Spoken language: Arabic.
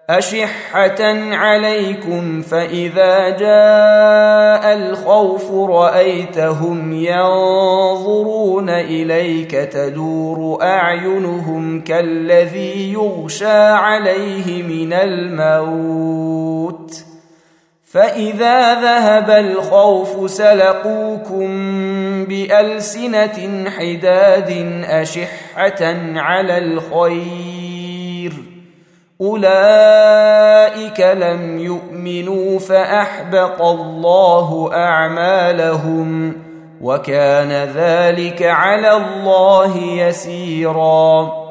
أشحة عليكم فإذا جاء الخوف رأيتهم ينظرون إليك تدور أعينهم كالذي يغشى عليه من الموت فإذا ذهب الخوف سلقوكم بألسنة حداد أشحة على الخير أولئك لم يؤمنوا فأحبط الله أعمالهم وكان ذلك على الله يسيرا